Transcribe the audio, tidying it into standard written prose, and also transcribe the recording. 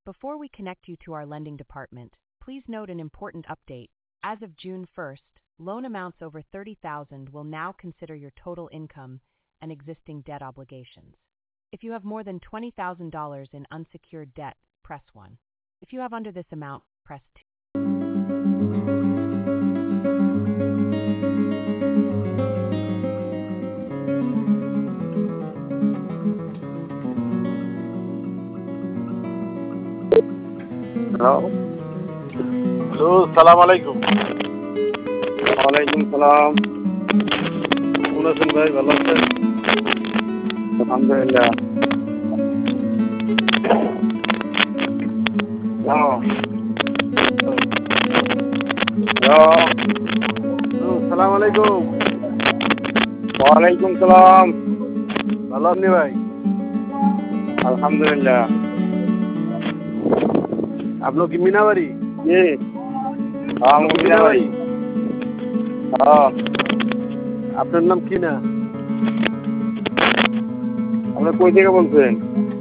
Before we connect you to our lending department, please note an important update. As of June 1st, loan amounts over $30,000 will now consider your total income and existing debt obligations. If you have more than $20,000 in unsecured debt, press 1. If you have under this amount, press 2. Hello. Hello, সালাম আলাইকুম। ওয়ালাইকুম সালাম। কেমন আছেন ভাই? ভালো আছেন? আলহামদুলিল্লাহ। হ্যালো। সালাম আলাইকুম। ওয়ালাইকুম সালাম। ভালো আপনি ভাই? আলহামদুলিল্লাহ। আপনার কি মিনাবাড়ি? জি। আমি মিনাবাড়ি। হ্যাঁ। আপনার নাম কি না? আপনি কই থেকে বলছেন?